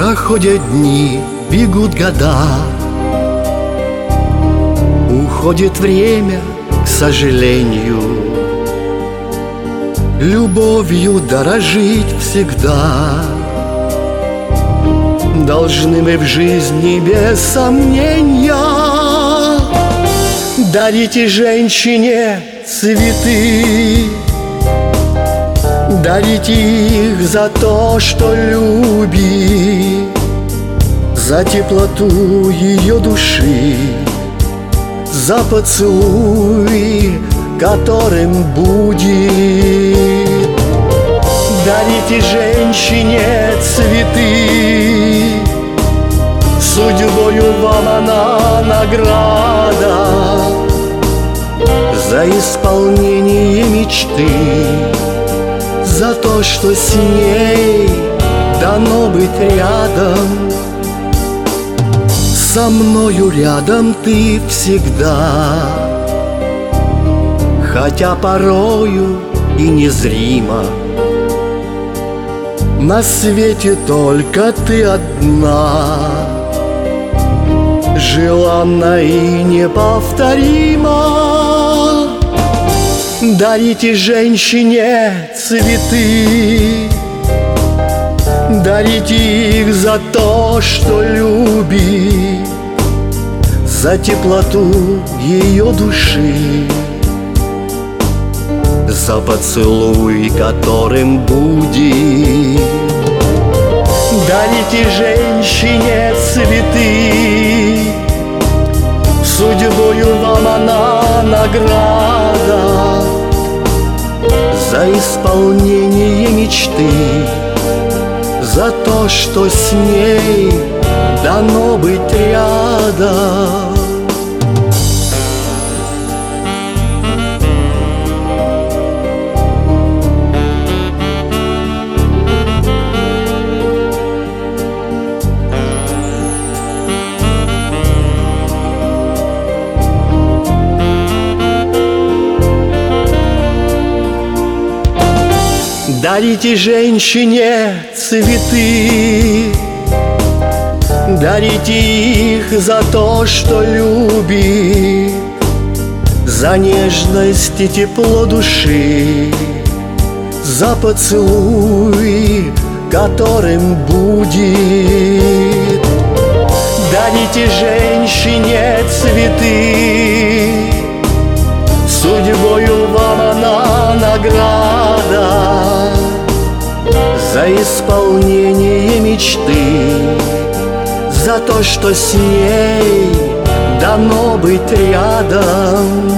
Проходят дни, бегут года, уходит время, к сожалению. Любовью дорожить всегда должны мы в жизни без сомнения. Дарите женщине цветы, дарите их за то, что любит, за теплоту ее души, за поцелуй, которым будет. Дарите женщине цветы, судьбою вам она награда за исполнение мечты, за то, что с ней дано быть рядом. Со мною рядом ты всегда, хотя порою и незримо. На свете только ты одна, желанна и неповторима. Дарите женщине цветы, дарите их за то, что любит, за теплоту ее души, за поцелуй, которым будет. Дарите женщине цветы, судьбою вам она награда за исполнение мечты, за то, что с ней дано быть рядом. Дарите женщине цветы, дарите их за то, что любит, за нежность и тепло души, за поцелуй, которым будет. Дарите женщине цветы, судьбою вам она награда за исполнение мечты, за то, что с ней дано быть рядом.